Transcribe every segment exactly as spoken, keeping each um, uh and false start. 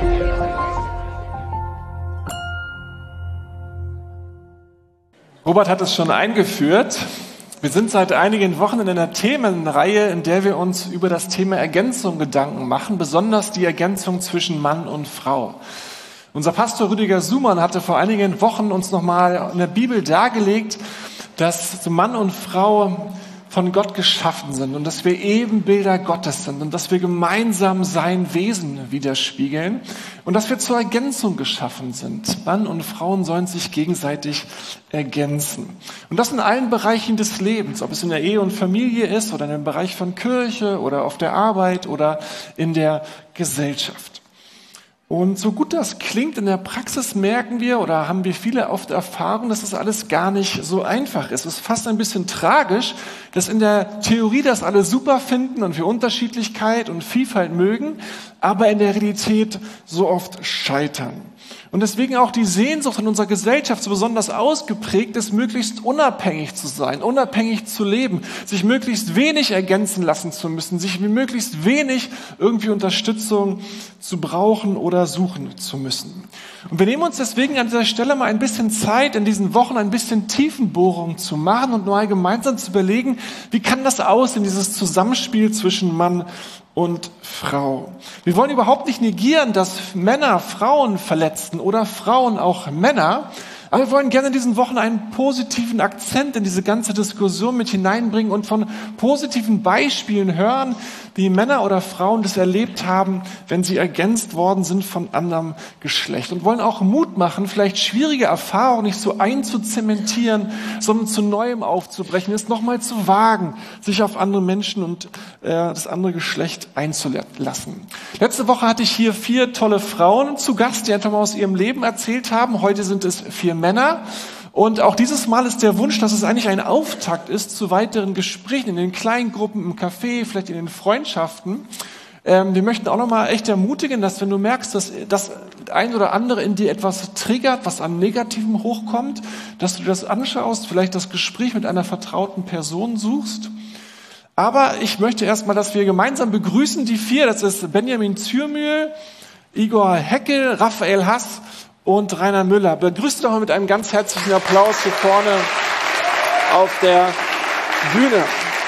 Robert hat es schon eingeführt. Wir sind seit einigen Wochen in einer Themenreihe, in der wir uns über das Thema Ergänzung Gedanken machen, besonders die Ergänzung zwischen Mann und Frau. Unser Pastor Rüdiger Sumann hatte vor einigen Wochen uns nochmal in der Bibel dargelegt, dass Mann und Frau von Gott geschaffen sind und dass wir Ebenbilder Gottes sind und dass wir gemeinsam sein Wesen widerspiegeln und dass wir zur Ergänzung geschaffen sind. Mann und Frauen sollen sich gegenseitig ergänzen. Und das in allen Bereichen des Lebens, ob es in der Ehe und Familie ist oder in dem Bereich von Kirche oder auf der Arbeit oder in der Gesellschaft. Und so gut das klingt, in der Praxis merken wir oder haben wir viele oft Erfahrung, dass das alles gar nicht so einfach ist. Es ist fast ein bisschen tragisch, dass in der Theorie das alle super finden und wir Unterschiedlichkeit und Vielfalt mögen, aber in der Realität so oft scheitern. Und deswegen auch die Sehnsucht in unserer Gesellschaft so besonders ausgeprägt ist, möglichst unabhängig zu sein, unabhängig zu leben, sich möglichst wenig ergänzen lassen zu müssen, sich möglichst wenig irgendwie Unterstützung zu brauchen oder suchen zu müssen. Und wir nehmen uns deswegen an dieser Stelle mal ein bisschen Zeit, in diesen Wochen ein bisschen Tiefenbohrung zu machen und mal gemeinsam zu überlegen, wie kann das aussehen, dieses Zusammenspiel zwischen Mann und Frau. Wir wollen überhaupt nicht negieren, dass Männer Frauen verletzen oder Frauen auch Männer, aber wir wollen gerne in diesen Wochen einen positiven Akzent in diese ganze Diskussion mit hineinbringen und von positiven Beispielen hören, wie Männer oder Frauen das erlebt haben, wenn sie ergänzt worden sind von anderem Geschlecht. Und wollen auch Mut machen, vielleicht schwierige Erfahrungen nicht so einzuzementieren, sondern zu Neuem aufzubrechen, es nochmal zu wagen, sich auf andere Menschen und äh, das andere Geschlecht einzulassen. Letzte Woche hatte ich hier vier tolle Frauen zu Gast, die einfach mal aus ihrem Leben erzählt haben. Heute sind es vier Männer. Und auch dieses Mal ist der Wunsch, dass es eigentlich ein Auftakt ist zu weiteren Gesprächen in den kleinen Gruppen, im Café, vielleicht in den Freundschaften. Ähm, wir möchten auch nochmal echt ermutigen, dass wenn du merkst, dass das ein oder andere in dir etwas triggert, was an Negativem hochkommt, dass du dir das anschaust, vielleicht das Gespräch mit einer vertrauten Person suchst. Aber ich möchte erstmal, dass wir gemeinsam begrüßen die vier. Das ist Benjamin Zürmühl, Igor Heckel, Raphael Hass und Rainer Müller. Begrüßt doch mal mit einem ganz herzlichen Applaus hier vorne auf der Bühne.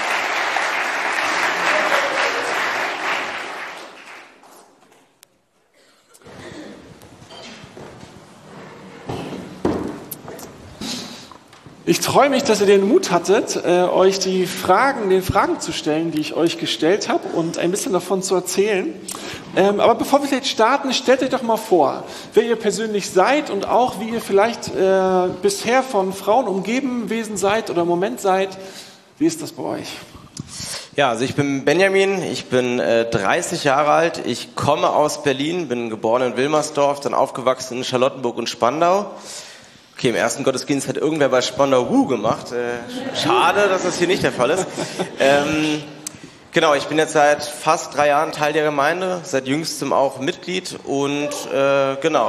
Ich freue mich, dass ihr den Mut hattet, äh, euch die Fragen, den Fragen zu stellen, die ich euch gestellt habe und ein bisschen davon zu erzählen. Ähm, aber bevor wir jetzt starten, stellt euch doch mal vor, wer ihr persönlich seid und auch wie ihr vielleicht äh, bisher von Frauen umgeben gewesen seid oder im Moment seid. Wie ist das bei euch? Ja, also ich bin Benjamin, ich bin äh, dreißig Jahre alt, ich komme aus Berlin, bin geboren in Wilmersdorf, dann aufgewachsen in Charlottenburg und Spandau. Okay, im ersten Gottesdienst hat irgendwer bei Spandau Wuh gemacht. Äh, schade, dass das hier nicht der Fall ist. Ähm, genau, ich bin jetzt seit fast drei Jahren Teil der Gemeinde, seit jüngstem auch Mitglied und äh, genau.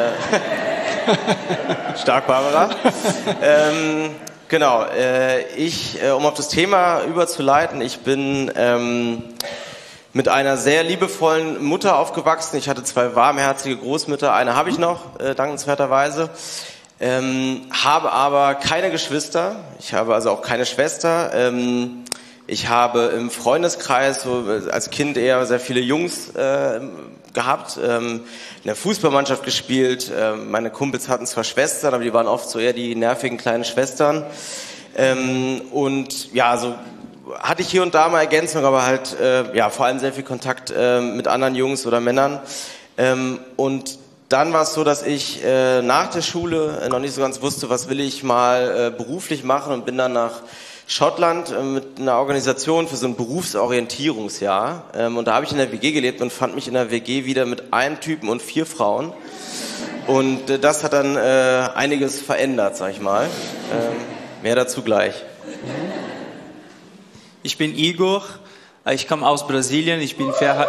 Äh, stark, Barbara. Ähm, genau, äh, ich, äh, um auf das Thema überzuleiten, ich bin ähm, mit einer sehr liebevollen Mutter aufgewachsen. Ich hatte zwei warmherzige Großmütter, eine habe ich noch, äh, dankenswerterweise. Ähm, habe aber keine Geschwister, ich habe also auch keine Schwester. Ähm, ich habe im Freundeskreis so als Kind eher sehr viele Jungs äh, gehabt, ähm, in der Fußballmannschaft gespielt. Ähm, meine Kumpels hatten zwar Schwestern, aber die waren oft so eher die nervigen kleinen Schwestern. Ähm, und ja, so hatte ich hier und da mal Ergänzung, aber halt äh, ja vor allem sehr viel Kontakt äh, mit anderen Jungs oder Männern. Ähm, und Dann war es so, dass ich äh, nach der Schule äh, noch nicht so ganz wusste, was will ich mal äh, beruflich machen und bin dann nach Schottland äh, mit einer Organisation für so ein Berufsorientierungsjahr. Ähm, und da habe ich in der W G gelebt und fand mich in der W G wieder mit einem Typen und vier Frauen. Und äh, das hat dann äh, einiges verändert, sag ich mal. Ähm, mehr dazu gleich. Ich bin Igor, ich komme aus Brasilien, ich bin verheiratet.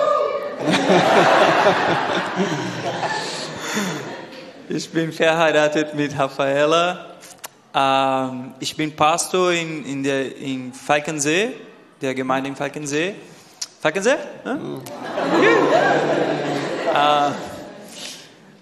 Ich bin verheiratet mit Rafaela. Ähm, ich bin Pastor in, in, der, in Falkensee, der Gemeinde in Falkensee. Falkensee? Hm? Okay. äh,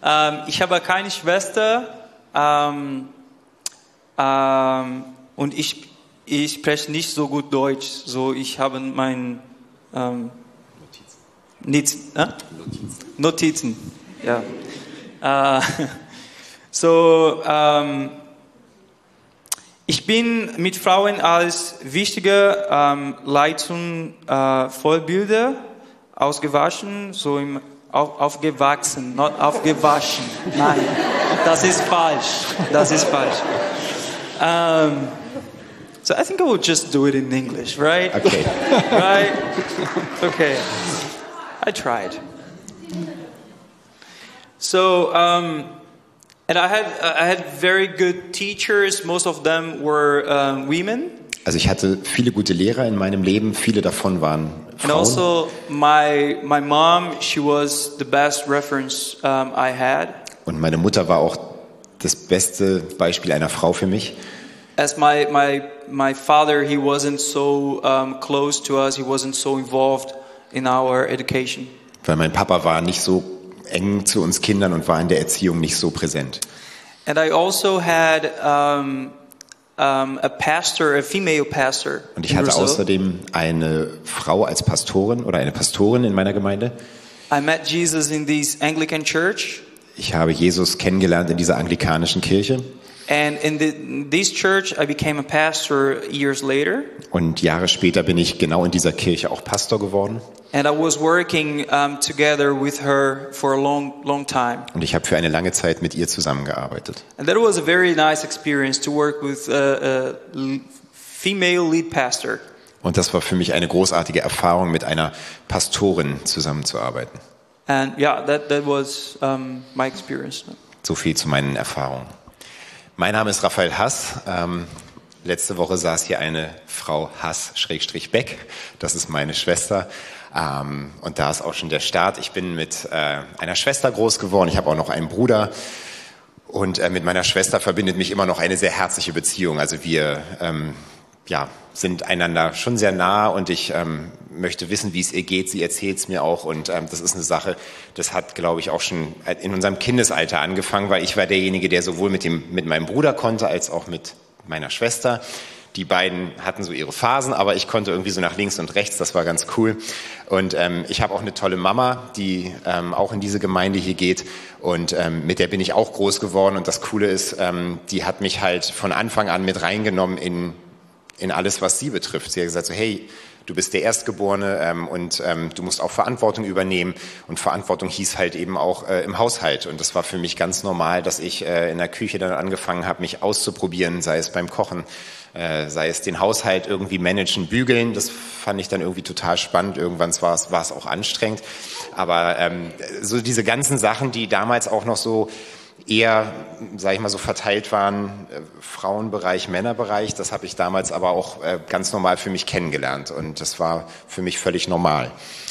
Ähm, ich habe keine Schwester ähm, ähm, und ich, ich spreche nicht so gut Deutsch. So, ich habe mein ähm, Notizen. Äh? Notizen. Notizen. Ja. Äh, so, ähm, ich bin mit Frauen als wichtige ähm, Leitung äh, Vorbilder ausgewaschen, so im auf, aufgewachsen, not aufgewaschen. Nein, das ist falsch. Das ist falsch. Um, so I think I will just do it in English, right? Okay. Right? Okay. I tried. So, um, and I had I had very good teachers. Most of them were um, women. Also ich hatte viele gute Lehrer in meinem Leben, viele davon waren And Frauen. also my my mom, she was the best reference um, I had. Und meine Mutter war auch das beste Beispiel einer Frau für mich. As my my my father, he wasn't so um, close to us. He wasn't so involved in our education. Weil mein Papa war nicht so eng zu uns Kindern und war in der Erziehung nicht so präsent. And I also had um, um, a pastor, a female pastor. Und ich in hatte Brazil. außerdem eine Frau als Pastorin oder eine Pastorin in meiner Gemeinde. I met Jesus in this Anglican church. Ich habe Jesus kennengelernt in dieser anglikanischen Kirche. And in, the, in this church, I became a pastor years later. Und Jahre später bin ich genau in dieser Kirche auch Pastor geworden. And I was working um, together with her for a long, long time. Und ich habe für eine lange Zeit mit ihr zusammengearbeitet. And that was a very nice experience to work with a, a female lead pastor. Und das war für mich eine großartige Erfahrung, mit einer Pastorin zusammenzuarbeiten. And yeah, that, that was um, my experience. So viel zu meinen Erfahrungen. Mein Name ist Raphael Hass. Ähm, letzte Woche saß hier eine Frau Hass-Beck. Das ist meine Schwester. Ähm, und da ist auch schon der Start. Ich bin mit äh, einer Schwester groß geworden. Ich habe auch noch einen Bruder. Und äh, mit meiner Schwester verbindet mich immer noch eine sehr herzliche Beziehung. Also wir ähm, ja, sind einander schon sehr nah und ich ähm, möchte wissen, wie es ihr geht. Sie erzählt es mir auch und ähm, das ist eine Sache, das hat, glaube ich, auch schon in unserem Kindesalter angefangen, weil ich war derjenige, der sowohl mit dem mit meinem Bruder konnte, als auch mit meiner Schwester. Die beiden hatten so ihre Phasen, aber ich konnte irgendwie so nach links und rechts, das war ganz cool. Und ähm, ich habe auch eine tolle Mama, die ähm, auch in diese Gemeinde hier geht und ähm, mit der bin ich auch groß geworden und das Coole ist, ähm, die hat mich halt von Anfang an mit reingenommen in in alles, was sie betrifft. Sie hat gesagt so, hey, du bist der Erstgeborene ähm, und ähm, du musst auch Verantwortung übernehmen. Und Verantwortung hieß halt eben auch äh, im Haushalt. Und das war für mich ganz normal, dass ich äh, in der Küche dann angefangen habe, mich auszuprobieren, sei es beim Kochen, äh, sei es den Haushalt irgendwie managen, bügeln. Das fand ich dann irgendwie total spannend. Irgendwann war es, war es auch anstrengend. Aber ähm, so diese ganzen Sachen, die damals auch noch so eher, sage ich mal, so verteilt waren, äh, Frauenbereich, Männerbereich. Das habe ich damals aber auch äh, ganz normal für mich kennengelernt und das war für mich völlig normal.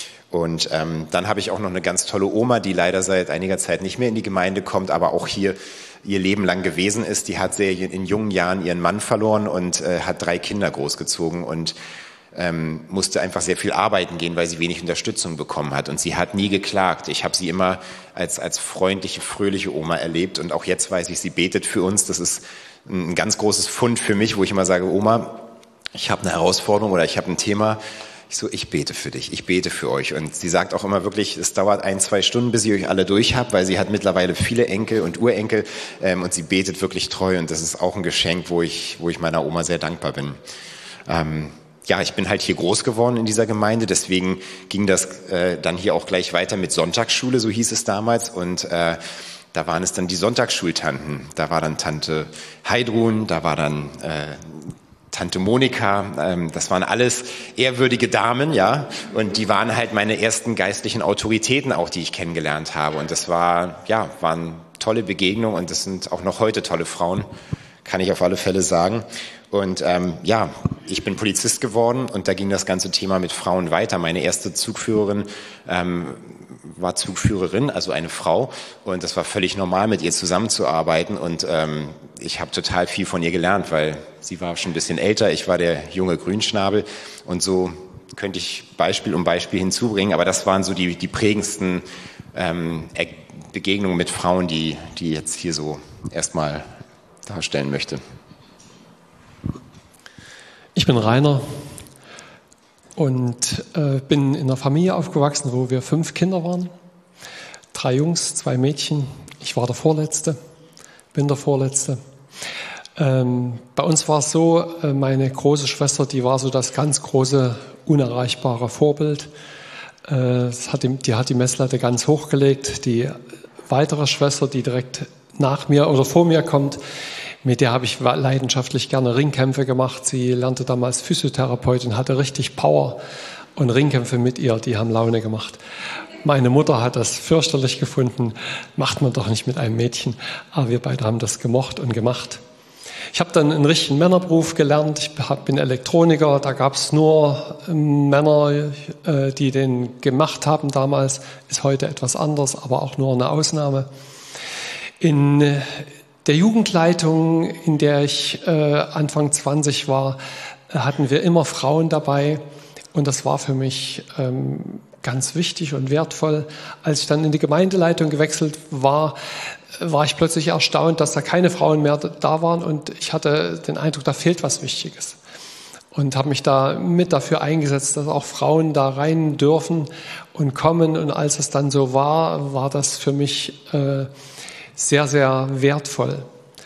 Und ähm, dann habe ich auch noch eine ganz tolle Oma, die leider seit einiger Zeit nicht mehr in die Gemeinde kommt, aber auch hier ihr Leben lang gewesen ist. Die hat sehr in jungen Jahren ihren Mann verloren und äh, hat drei Kinder großgezogen und Ähm, musste einfach sehr viel arbeiten gehen, weil sie wenig Unterstützung bekommen hat. Und sie hat nie geklagt. Ich habe sie immer als, als freundliche, fröhliche Oma erlebt. Und auch jetzt weiß ich, sie betet für uns. Das ist ein ganz großes Pfund für mich, wo ich immer sage, Oma, ich habe eine Herausforderung oder ich habe ein Thema. Ich so, ich bete für dich, ich bete für euch. Und sie sagt auch immer wirklich, es dauert ein, zwei Stunden, bis ihr euch alle durch habt, weil sie hat mittlerweile viele Enkel und Urenkel. Ähm, und sie betet wirklich treu. Und das ist auch ein Geschenk, wo ich, wo ich meiner Oma sehr dankbar bin. Ähm, Ja, ich bin halt hier groß geworden in dieser Gemeinde, deswegen ging das äh, dann hier auch gleich weiter mit Sonntagsschule, so hieß es damals. Und äh, da waren es dann die Sonntagsschultanten. Da war dann Tante Heidrun, da war dann äh, Tante Monika. Ähm, das waren alles ehrwürdige Damen, ja. Und die waren halt meine ersten geistlichen Autoritäten auch, die ich kennengelernt habe. Und das war, ja, waren tolle Begegnungen und das sind auch noch heute tolle Frauen, kann ich auf alle Fälle sagen. Und ähm, ja, ich bin Polizist geworden und da ging das ganze Thema mit Frauen weiter. Meine erste Zugführerin ähm, war Zugführerin, also eine Frau. Und das war völlig normal, mit ihr zusammenzuarbeiten. Und ähm, ich habe total viel von ihr gelernt, weil sie war schon ein bisschen älter. Ich war der junge Grünschnabel. Und so könnte ich Beispiel um Beispiel hinzubringen. Aber das waren so die, die prägendsten ähm, Begegnungen mit Frauen, die, die jetzt hier so erstmal darstellen möchte. Ich bin Rainer und äh, bin in einer Familie aufgewachsen, wo wir fünf Kinder waren. Drei Jungs, zwei Mädchen. Ich war der Vorletzte, bin der Vorletzte. Ähm, bei uns war es so, äh, meine große Schwester, die war so das ganz große, unerreichbare Vorbild. Äh, hat die, die hat die Messlatte ganz hochgelegt. Die weitere Schwester, die direkt nach mir oder vor mir kommt, mit der habe ich leidenschaftlich gerne Ringkämpfe gemacht. Sie lernte damals Physiotherapeutin, hatte richtig Power und Ringkämpfe mit ihr, die haben Laune gemacht. Meine Mutter hat das fürchterlich gefunden, macht man doch nicht mit einem Mädchen, aber wir beide haben das gemocht und gemacht. Ich habe dann einen richtigen Männerberuf gelernt, ich bin Elektroniker, da gab es nur Männer, die den gemacht haben damals, ist heute etwas anders, aber auch nur eine Ausnahme. In der Jugendleitung, in der ich äh, Anfang zwanzig war, hatten wir immer Frauen dabei und das war für mich ähm, ganz wichtig und wertvoll. Als ich dann in die Gemeindeleitung gewechselt war, war ich plötzlich erstaunt, dass da keine Frauen mehr da waren und ich hatte den Eindruck, da fehlt was Wichtiges. Und habe mich da mit dafür eingesetzt, dass auch Frauen da rein dürfen und kommen. Und als es dann so war, war das für mich äh, sehr, sehr wertvoll.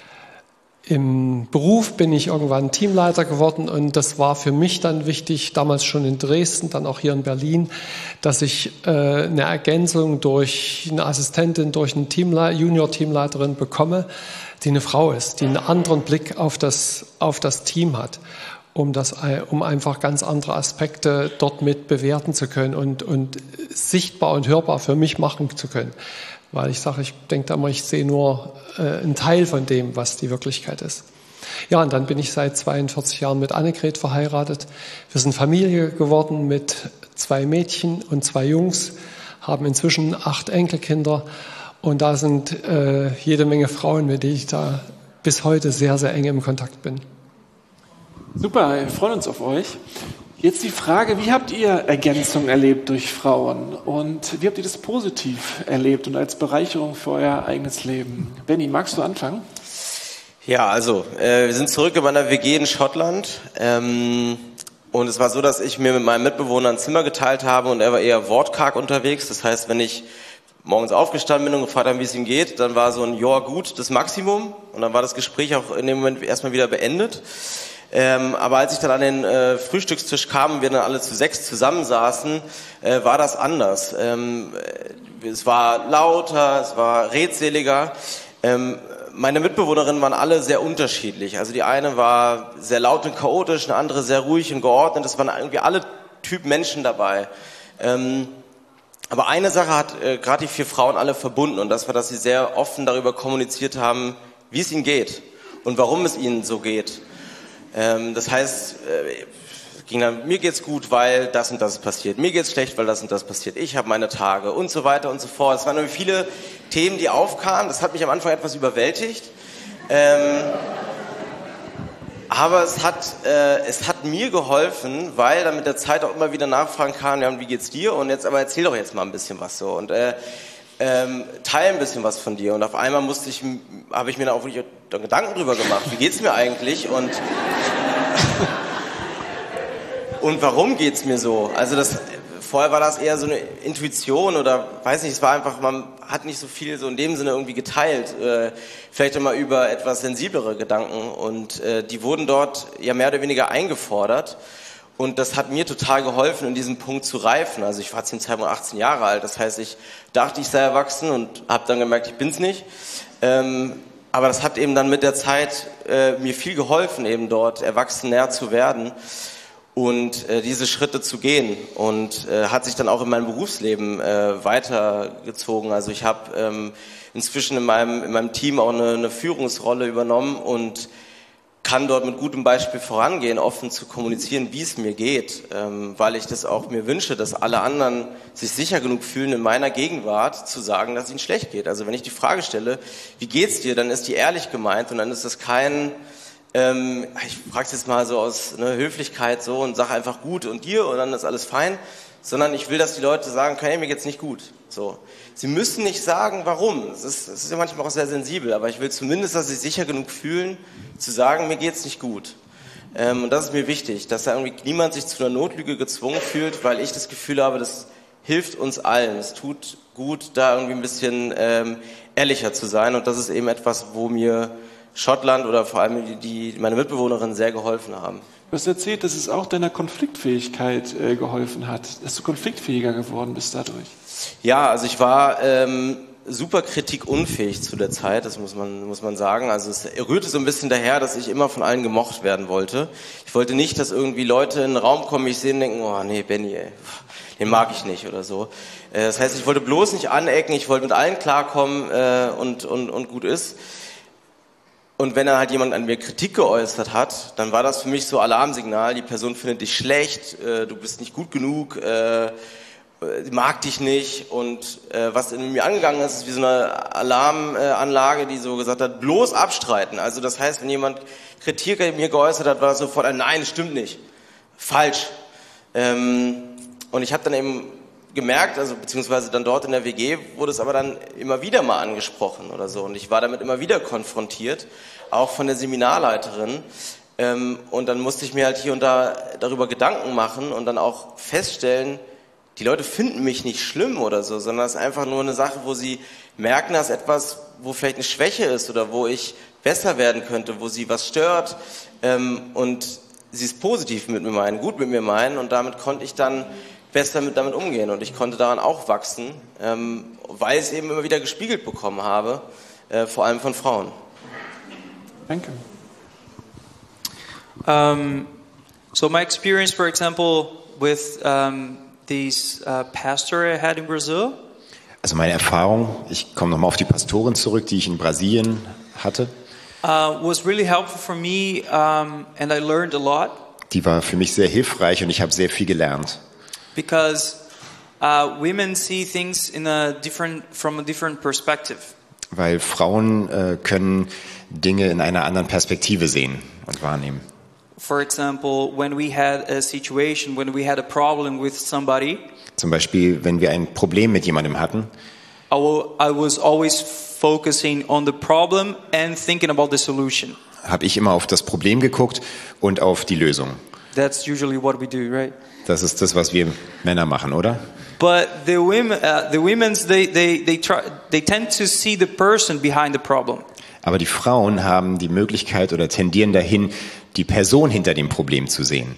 Im Beruf bin ich irgendwann Teamleiter geworden und das war für mich dann wichtig, damals schon in Dresden, dann auch hier in Berlin, dass ich äh, eine Ergänzung durch eine Assistentin, durch eine Teamle- Junior-Teamleiterin bekomme, die eine Frau ist, die einen anderen Blick auf das, auf das Team hat, um, das, um einfach ganz andere Aspekte dort mit bewerten zu können und, und sichtbar und hörbar für mich machen zu können. Weil ich sage, ich denke da immer, ich sehe nur äh, einen Teil von dem, was die Wirklichkeit ist. Ja, und dann bin ich seit zweiundvierzig Jahren mit Annegret verheiratet. Wir sind Familie geworden mit zwei Mädchen und zwei Jungs, haben inzwischen acht Enkelkinder und da sind äh, jede Menge Frauen, mit denen ich da bis heute sehr, sehr eng im Kontakt bin. Super, wir freuen uns auf euch. Jetzt die Frage, wie habt ihr Ergänzung erlebt durch Frauen und wie habt ihr das positiv erlebt und als Bereicherung für euer eigenes Leben? Benni, magst du anfangen? Ja, also äh, wir sind zurück in meiner W G in Schottland ähm, und es war so, dass ich mir mit meinem Mitbewohner ein Zimmer geteilt habe und er war eher wortkarg unterwegs. Das heißt, wenn ich morgens aufgestanden bin und gefragt habe, wie es ihm geht, dann war so ein Ja gut das Maximum und dann war das Gespräch auch in dem Moment erstmal wieder beendet. Ähm, aber als ich dann an den äh, Frühstückstisch kam und wir dann alle zu sechs zusammensaßen, äh, war das anders. Ähm, es war lauter, es war redseliger. Ähm, meine Mitbewohnerinnen waren alle sehr unterschiedlich. Also die eine war sehr laut und chaotisch, eine andere sehr ruhig und geordnet. Es waren irgendwie alle Typ Menschen dabei. Ähm, aber eine Sache hat äh, gerade die vier Frauen alle verbunden und das war, dass sie sehr offen darüber kommuniziert haben, wie es ihnen geht und warum es ihnen so geht. Das heißt, ging dann, mir geht's gut, weil das und das passiert. Mir geht's schlecht, weil das und das passiert. Ich habe meine Tage und so weiter und so fort. Es waren irgendwie viele Themen, die aufkamen. Das hat mich am Anfang etwas überwältigt. Ähm, aber es hat, äh, es hat mir geholfen, weil dann mit der Zeit auch immer wieder Nachfragen kamen, ja, und wie geht's dir? Und jetzt, aber erzähl doch jetzt mal ein bisschen was so. Und äh, ähm, teil ein bisschen was von dir. Und auf einmal musste ich, habe ich mir dann auch wirklich Gedanken drüber gemacht. Wie geht's mir eigentlich? Und und warum geht's mir so? Also das, vorher war das eher so eine Intuition oder weiß nicht, es war einfach, man hat nicht so viel so in dem Sinne irgendwie geteilt. Äh, vielleicht immer über etwas sensiblere Gedanken und äh, die wurden dort ja mehr oder weniger eingefordert. Und das hat mir total geholfen, in diesem Punkt zu reifen. Also ich war zu dem Zeitpunkt achtzehn Jahre alt. Das heißt, ich dachte, ich sei erwachsen und habe dann gemerkt, ich bin's nicht. Ähm, aber das hat eben dann mit der Zeit äh, mir viel geholfen, eben dort erwachsen näher zu werden und äh, diese Schritte zu gehen. Und äh, hat sich dann auch in meinem Berufsleben äh, weitergezogen. Also ich habe ähm, inzwischen in meinem, in meinem Team auch eine, eine Führungsrolle übernommen und kann dort mit gutem Beispiel vorangehen, offen zu kommunizieren, wie es mir geht, ähm, weil ich das auch mir wünsche, dass alle anderen sich sicher genug fühlen, in meiner Gegenwart zu sagen, dass es ihnen schlecht geht. Also wenn ich die Frage stelle, wie geht's dir, dann ist die ehrlich gemeint und dann ist das kein, ähm, ich frage es jetzt mal so aus ne, Höflichkeit so und sage einfach gut und dir und dann ist alles fein, sondern ich will, dass die Leute sagen können, hey, mir geht's nicht gut. So. Sie müssen nicht sagen, warum. Es ist, es ist ja manchmal auch sehr sensibel, aber ich will zumindest, dass sie sich sicher genug fühlen, zu sagen, mir geht's nicht gut. Ähm, und das ist mir wichtig, dass da irgendwie niemand sich zu einer Notlüge gezwungen fühlt, weil ich das Gefühl habe, das hilft uns allen. Es tut gut, da irgendwie ein bisschen ähm, ehrlicher zu sein. Und das ist eben etwas, wo mir Schottland oder vor allem die, die meine Mitbewohnerin sehr geholfen haben. Du hast erzählt, dass es auch deiner Konfliktfähigkeit äh, geholfen hat, dass du konfliktfähiger geworden bist dadurch. Ja, also ich war ähm, super kritikunfähig zu der Zeit, das muss man muss man sagen. Also es rührte so ein bisschen daher, dass ich immer von allen gemocht werden wollte. Ich wollte nicht, dass irgendwie Leute in den Raum kommen, mich sehen und denken, oh nee, Benny, ey, den mag ich nicht oder so. Äh, das heißt, ich wollte bloß nicht anecken, ich wollte mit allen klarkommen äh, und, und, und gut ist. Und wenn dann halt jemand an mir Kritik geäußert hat, dann war das für mich so Alarmsignal, die Person findet dich schlecht, äh, du bist nicht gut genug, äh, die mag dich nicht. Und äh, was in mir angegangen ist, ist wie so eine Alarmanlage, die so gesagt hat, bloß abstreiten. Also das heißt, wenn jemand Kritik an mir geäußert hat, war das sofort ein Nein, stimmt nicht, falsch. Ähm, und ich habe dann eben gemerkt, also beziehungsweise dann dort in der W G wurde es aber dann immer wieder mal angesprochen oder so und ich war damit immer wieder konfrontiert, auch von der Seminarleiterin ähm, und dann musste ich mir halt hier und da darüber Gedanken machen und dann auch feststellen, die Leute finden mich nicht schlimm oder so, sondern es ist einfach nur eine Sache, wo sie merken, dass etwas, wo vielleicht eine Schwäche ist oder wo ich besser werden könnte, wo sie was stört ähm, und sie es positiv mit mir meinen, gut mit mir meinen und damit konnte ich dann besser mit damit umgehen und ich konnte daran auch wachsen, ähm, weil ich es eben immer wieder gespiegelt bekommen habe, äh, vor allem von Frauen. Danke. Um, so my experience, for example, with um, this uh, pastor I had in Brazil. Also meine Erfahrung, ich komme nochmal auf die Pastorin zurück, die ich in Brasilien hatte. Uh, was really helpful for me, um, and I learned a lot. Die war für mich sehr hilfreich und ich habe sehr viel gelernt. Because uh, women see things in a different, from a different perspective. Weil Frauen äh, können Dinge in einer anderen Perspektive sehen und wahrnehmen. For example, when we had a situation, when we had a problem with somebody, Zum Beispiel, wenn wir ein Problem mit jemandem hatten, I, will, I was always focusing on the problem and thinking about the solution. habe ich immer auf das Problem geguckt und auf die Lösung. That's usually what we do, right? Das ist das, was wir Männer machen, oder? But the women, uh, the women's, they they they try, they tend to see the person behind the problem. Aber die Frauen haben die Möglichkeit oder tendieren dahin, die Person hinter dem Problem zu sehen.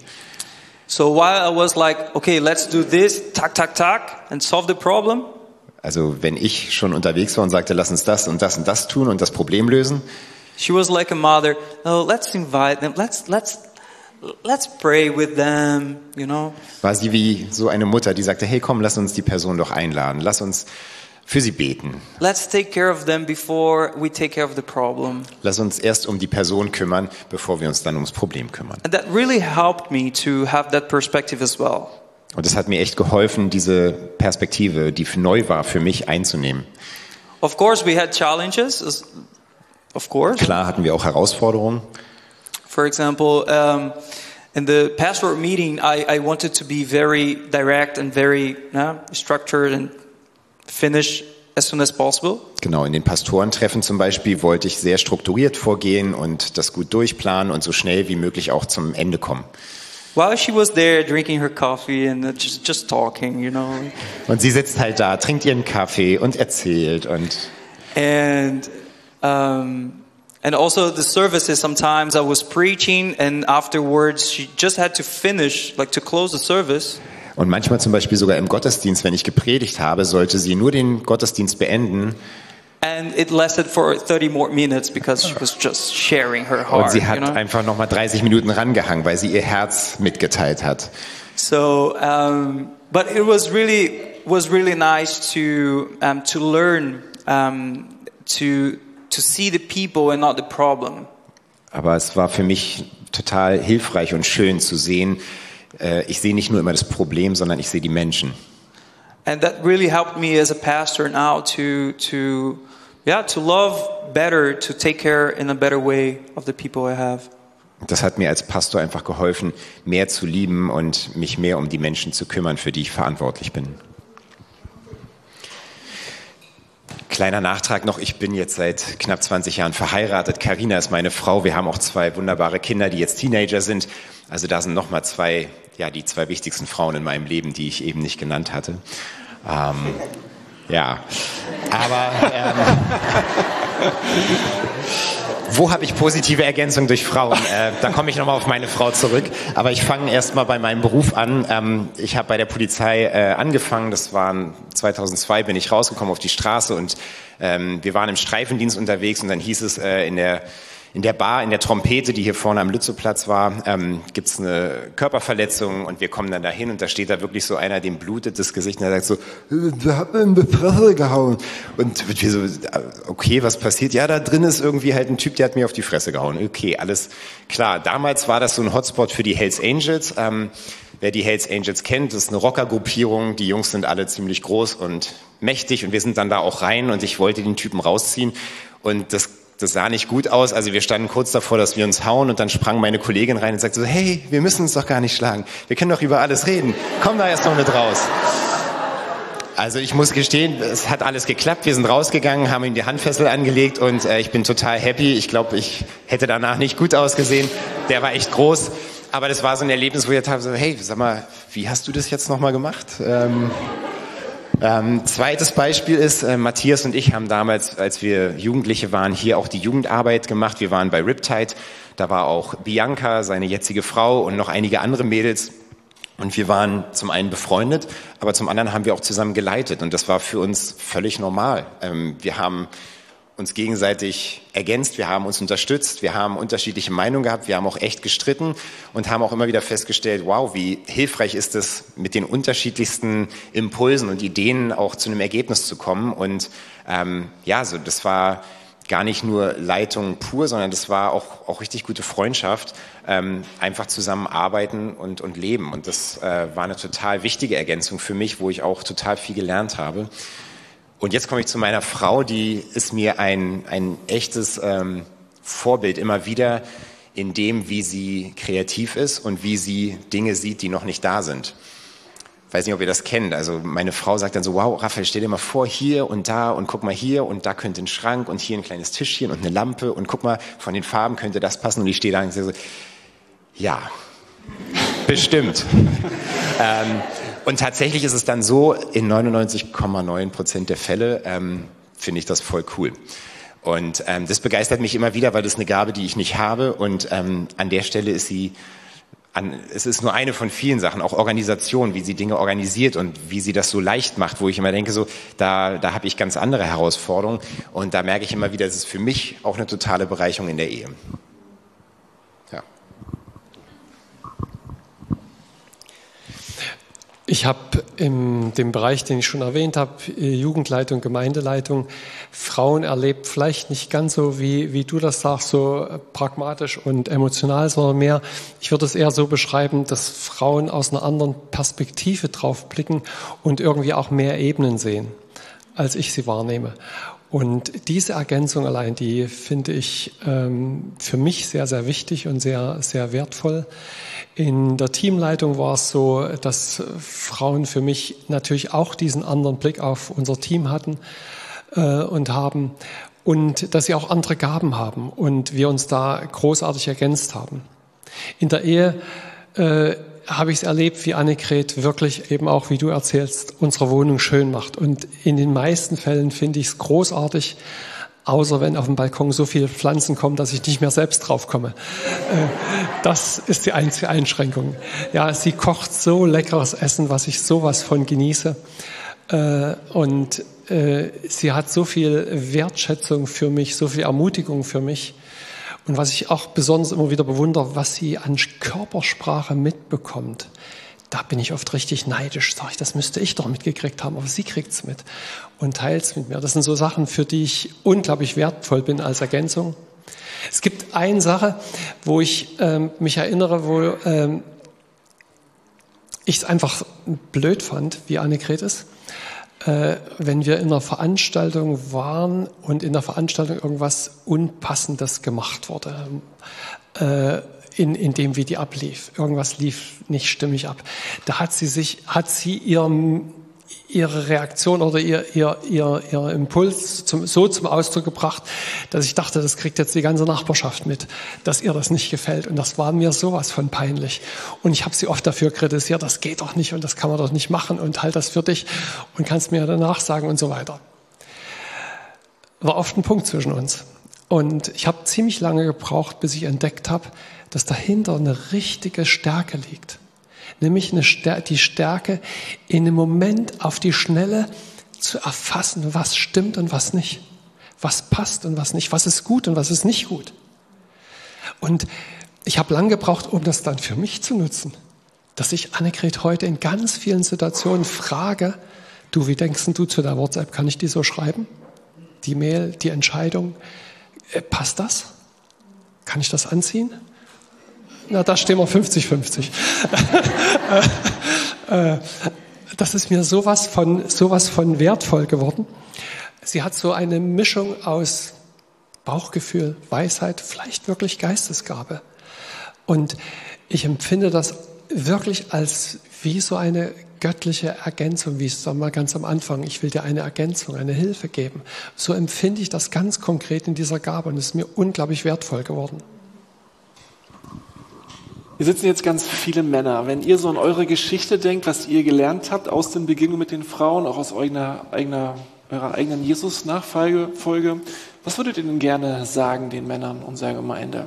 So while I was like, okay, let's do this, tack, tack, tack, and solve the problem. Also wenn ich schon unterwegs war und sagte, lass uns das und das und das tun und das Problem lösen, She was like a mother. Oh, let's invite them. Let's let's let's pray with them. You know. war sie wie so eine Mutter, die sagte, hey komm, lass uns die Person doch einladen, lass uns für sie beten. Let's take care of them before we take care of the problem. Lass uns erst um die Person kümmern, bevor wir uns dann ums Problem kümmern. And that really helped me to have that perspective as well. Und es hat mir echt geholfen, diese Perspektive, die neu war für mich, einzunehmen. Of course, we had challenges. as- Of course. Klar hatten wir auch Herausforderungen. For example, um, in the pastoral meeting, I, I wanted to be very direct and very uh, structured and finish as soon as possible. Genau, in den Pastorentreffen zum Beispiel wollte ich sehr strukturiert vorgehen und das gut durchplanen und so schnell wie möglich auch zum Ende kommen. While she was there drinking her coffee and uh, just, just talking, you know. Und sie sitzt halt da, trinkt ihren Kaffee und erzählt und And um, and also the services, sometimes I was preaching and afterwards she just had to finish, like to close the service. Und manchmal zum Beispiel sogar im Gottesdienst, wenn ich gepredigt habe, sollte sie nur den Gottesdienst beenden And it lasted for thirty more minutes because she was just sharing her und heart, sie you hat know. einfach nochmal dreißig Minuten rangehangen, weil sie ihr Herz mitgeteilt hat. So, um, but it was really was really nice to um, to learn um, to to see the people and not the problem. Aber es war für mich total hilfreich und schön zu sehen, äh, ich sehe nicht nur immer das Problem, sondern ich sehe die Menschen. And that really helped me as a pastor now to to yeah to love better, to take care in a better way of the people I have. Das hat mir als Pastor einfach geholfen, mehr zu lieben und mich mehr um die Menschen zu kümmern, für die ich verantwortlich bin. Kleiner Nachtrag noch, ich bin jetzt seit knapp zwanzig Jahren verheiratet. Carina ist meine Frau. Wir haben auch zwei wunderbare Kinder, die jetzt Teenager sind. Also da sind nochmal zwei, ja, die zwei wichtigsten Frauen in meinem Leben, die ich eben nicht genannt hatte. Ähm, ja, aber ähm, wo habe ich positive Ergänzung durch Frauen? Äh, da komme ich nochmal auf meine Frau zurück. Aber ich fange erstmal bei meinem Beruf an. Ähm, ich habe bei der Polizei äh, angefangen. Das waren zweitausendzwei, bin ich rausgekommen auf die Straße und ähm, wir waren im Streifendienst unterwegs und dann hieß es äh, in der In der Bar, in der Trompete, die hier vorne am Lützowplatz war, ähm, gibt's eine Körperverletzung und wir kommen dann dahin und da steht da wirklich so einer, dem blutet das Gesicht und er sagt so, der hat mir in die Fresse gehauen. Und wir so, okay, was passiert? Ja, da drin ist irgendwie halt ein Typ, der hat mir auf die Fresse gehauen. Okay, alles klar. Damals war das so ein Hotspot für die Hells Angels. Ähm, wer die Hells Angels kennt, das ist eine Rockergruppierung. Die Jungs sind alle ziemlich groß und mächtig und wir sind dann da auch rein und ich wollte den Typen rausziehen und das Das sah nicht gut aus, also wir standen kurz davor, dass wir uns hauen und dann sprang meine Kollegin rein und sagte so, hey, wir müssen uns doch gar nicht schlagen, wir können doch über alles reden, komm da erst noch mit raus. Also ich muss gestehen, es hat alles geklappt, wir sind rausgegangen, haben ihm die Handfessel angelegt und äh, ich bin total happy, ich glaube, ich hätte danach nicht gut ausgesehen, der war echt groß, aber das war so ein Erlebnis, wo ich dachte, so, hey, sag mal, wie hast du das jetzt nochmal gemacht? Ähm, Ähm, zweites Beispiel ist, äh, Matthias und ich haben damals, als wir Jugendliche waren, hier auch die Jugendarbeit gemacht. Wir waren bei Riptide, da war auch Bianca, seine jetzige Frau und noch einige andere Mädels. Und wir waren zum einen befreundet, aber zum anderen haben wir auch zusammen geleitet. Und das war für uns völlig normal. Ähm, wir haben uns gegenseitig ergänzt, wir haben uns unterstützt, wir haben unterschiedliche Meinungen gehabt, wir haben auch echt gestritten und haben auch immer wieder festgestellt, wow, wie hilfreich ist es, mit den unterschiedlichsten Impulsen und Ideen auch zu einem Ergebnis zu kommen. Und ähm, ja, so das war gar nicht nur Leitung pur, sondern das war auch, auch richtig gute Freundschaft, ähm, einfach zusammenarbeiten und, und leben. Und das äh, war eine total wichtige Ergänzung für mich, wo ich auch total viel gelernt habe. Und jetzt komme ich zu meiner Frau, die ist mir ein, ein echtes ähm, Vorbild immer wieder in dem, wie sie kreativ ist und wie sie Dinge sieht, die noch nicht da sind. Ich weiß nicht, ob ihr das kennt. Also meine Frau sagt dann so, wow, Raphael, stell dir mal vor, hier und da und guck mal hier und da könnte ein Schrank und hier ein kleines Tischchen und eine Lampe und guck mal, von den Farben könnte das passen. Und ich stehe da und sage so, ja, bestimmt. ähm, Und tatsächlich ist es dann so, in neunundneunzig Komma neun Prozent der Fälle ähm, finde ich das voll cool. Und ähm, das begeistert mich immer wieder, weil das eine Gabe, die ich nicht habe. Und ähm, an der Stelle ist sie, an, es ist nur eine von vielen Sachen, auch Organisation, wie sie Dinge organisiert und wie sie das so leicht macht, wo ich immer denke, so da, da habe ich ganz andere Herausforderungen. Und da merke ich immer wieder, es ist für mich auch eine totale Bereicherung in der Ehe. Ja. Ich habe in dem Bereich, den ich schon erwähnt habe, Jugendleitung, Gemeindeleitung, Frauen erlebt, vielleicht nicht ganz so, wie, wie du das sagst, so pragmatisch und emotional, sondern mehr, ich würde es eher so beschreiben, dass Frauen aus einer anderen Perspektive drauf blicken und irgendwie auch mehr Ebenen sehen, als ich sie wahrnehme. Und diese Ergänzung allein, die finde ich ähm, für mich sehr, sehr wichtig und sehr, sehr wertvoll. In der Teamleitung war es so, dass Frauen für mich natürlich auch diesen anderen Blick auf unser Team hatten äh, und haben und dass sie auch andere Gaben haben und wir uns da großartig ergänzt haben. In der Ehe äh, habe ich es erlebt, wie Annegret wirklich eben auch, wie du erzählst, unsere Wohnung schön macht. Und in den meisten Fällen finde ich es großartig, außer wenn auf dem Balkon so viele Pflanzen kommen, dass ich nicht mehr selbst drauf komme. Das ist die einzige Einschränkung. Ja, sie kocht so leckeres Essen, was ich sowas von genieße. Und sie hat so viel Wertschätzung für mich, so viel Ermutigung für mich. Und was ich auch besonders immer wieder bewundere, was sie an Körpersprache mitbekommt. Da bin ich oft richtig neidisch, sage ich, das müsste ich doch mitgekriegt haben, aber sie kriegt's mit und teilt's mit mir. Das sind so Sachen, für die ich unglaublich wertvoll bin als Ergänzung. Es gibt eine Sache, wo ich ähm, mich erinnere, wo ähm, ich es einfach blöd fand, wie Annegret ist, äh, wenn wir in einer Veranstaltung waren und in der Veranstaltung irgendwas Unpassendes gemacht wurde. Äh, in, in dem, wie die ablief. Irgendwas lief nicht stimmig ab. Da hat sie sich, hat sie ihrem, ihre Reaktion oder ihr, ihr, ihr, ihr Impuls zum, so zum Ausdruck gebracht, dass ich dachte, das kriegt jetzt die ganze Nachbarschaft mit, dass ihr das nicht gefällt. Und das war mir sowas von peinlich. Und ich habe sie oft dafür kritisiert, das geht doch nicht und das kann man doch nicht machen und halt das für dich und kannst mir danach sagen und so weiter. War oft ein Punkt zwischen uns. Und ich habe ziemlich lange gebraucht, bis ich entdeckt habe, dass dahinter eine richtige Stärke liegt. Nämlich eine Stärke, die Stärke, in einem Moment auf die Schnelle zu erfassen, was stimmt und was nicht. Was passt und was nicht. Was ist gut und was ist nicht gut. Und ich habe lange gebraucht, um das dann für mich zu nutzen. Dass ich Annegret heute in ganz vielen Situationen frage, du, wie denkst du zu der WhatsApp? Kann ich die so schreiben? Die Mail, die Entscheidung. Äh, passt das? Kann ich das anziehen? Na, da stehen wir fünfzig fünfzig. Das ist mir sowas von, sowas von wertvoll geworden. Sie hat so eine Mischung aus Bauchgefühl, Weisheit, vielleicht wirklich Geistesgabe. Und ich empfinde das wirklich als wie so eine göttliche Ergänzung, wie es mal ganz am Anfang, ich will dir eine Ergänzung, eine Hilfe geben. So empfinde ich das ganz konkret in dieser Gabe und es ist mir unglaublich wertvoll geworden. Hier sitzen jetzt ganz viele Männer. Wenn ihr so an eure Geschichte denkt, was ihr gelernt habt aus den Begegnungen mit den Frauen, auch aus eurer, eigener, eurer eigenen Jesus-Nachfolge, was würdet ihr denn gerne sagen den Männern unserer Gemeinde?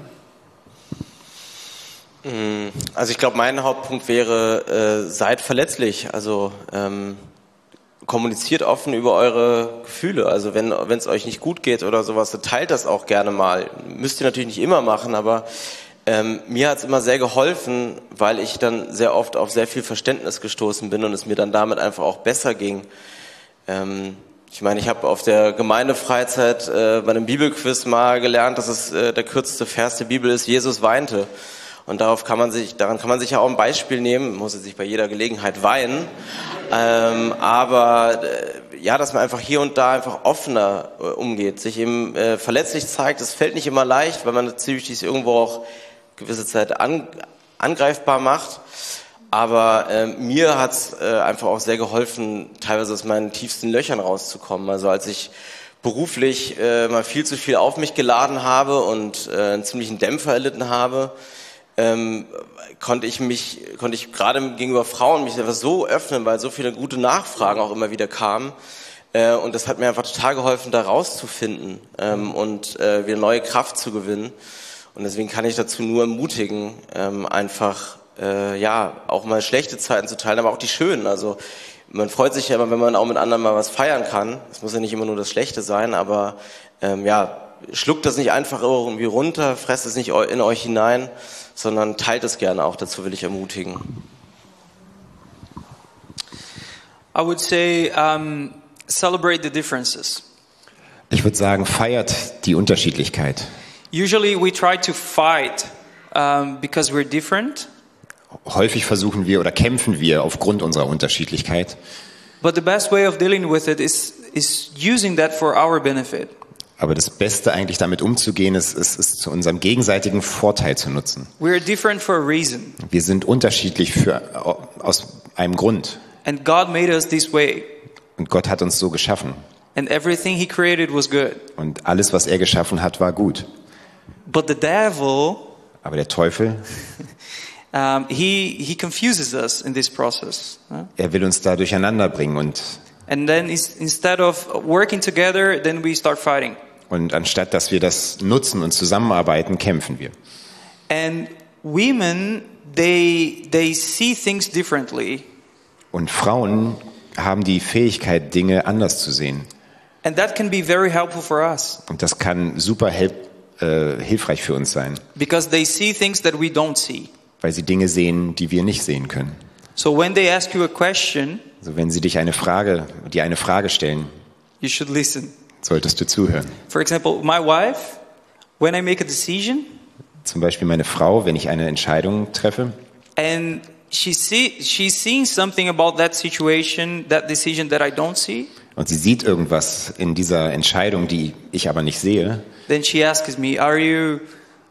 Also ich glaube, mein Hauptpunkt wäre, äh, seid verletzlich. Also ähm, kommuniziert offen über eure Gefühle. Also wenn wenn es euch nicht gut geht oder sowas, dann teilt das auch gerne mal. Müsst ihr natürlich nicht immer machen, aber Ähm, mir hat es immer sehr geholfen, weil ich dann sehr oft auf sehr viel Verständnis gestoßen bin und es mir dann damit einfach auch besser ging. Ähm, ich meine, ich habe auf der Gemeindefreizeit äh, bei einem Bibelquiz mal gelernt, dass es äh, der kürzeste Vers der Bibel ist, Jesus weinte. Und darauf kann man sich, daran kann man sich ja auch ein Beispiel nehmen, muss jetzt nicht bei jeder Gelegenheit weinen, ähm, aber äh, ja, dass man einfach hier und da einfach offener äh, umgeht, sich eben äh, verletzlich zeigt. Es fällt nicht immer leicht, weil man natürlich dies irgendwo auch gewisse Zeit an, angreifbar macht. Aber äh, mir hat's äh, einfach auch sehr geholfen, teilweise aus meinen tiefsten Löchern rauszukommen. Also als ich beruflich äh, mal viel zu viel auf mich geladen habe und äh, einen ziemlichen Dämpfer erlitten habe, ähm, konnte ich mich, konnte ich gerade gegenüber Frauen mich einfach so öffnen, weil so viele gute Nachfragen auch immer wieder kamen. Äh, und das hat mir einfach total geholfen, da rauszufinden ähm, und äh, wieder neue Kraft zu gewinnen. Und deswegen kann ich dazu nur ermutigen, ähm, einfach äh, ja auch mal schlechte Zeiten zu teilen, aber auch die schönen. Also man freut sich ja immer, wenn man auch mit anderen mal was feiern kann. Es muss ja nicht immer nur das Schlechte sein, aber ähm, ja, schluckt das nicht einfach irgendwie runter, fresst es nicht in euch hinein, sondern teilt es gerne auch. Dazu will ich ermutigen. I would say um, celebrate the differences. Ich würde sagen, feiert die Unterschiedlichkeit. Usually we try to fight um, because we're different. Häufig versuchen wir oder kämpfen wir aufgrund unserer Unterschiedlichkeit. But the best way of dealing with it is is using that for our benefit. Aber das Beste eigentlich damit umzugehen, ist, ist, ist zu unserem gegenseitigen Vorteil zu nutzen. We're different for a reason. Wir sind unterschiedlich für, aus einem Grund. And God made us this way. Und Gott hat uns so geschaffen. And everything He created was good. Und alles, was er geschaffen hat, war gut. But the devil, aber der Teufel, um, he he confuses us in this process. Huh? Er will uns da durcheinander bringen und and then instead of working together, then we start fighting. Und anstatt dass wir das nutzen und zusammenarbeiten, kämpfen wir. And women, they they see things differently. Und Frauen haben die Fähigkeit, Dinge anders zu sehen. And that can be very helpful for us. Und das kann super help, äh, hilfreich für uns sein. Because they see things that we don't see. Weil sie Dinge sehen, die wir nicht sehen können. So when they ask you a question, also wenn sie dich eine Frage, dir eine Frage stellen, you should listen. Solltest du zuhören. For example, my wife, when I make a decision, zum Beispiel meine Frau, wenn ich eine Entscheidung treffe, and she see she's seeing something about that situation, that decision that I don't see. Und sie sieht irgendwas in dieser Entscheidung, die ich aber nicht sehe. Then she asks me, "Are you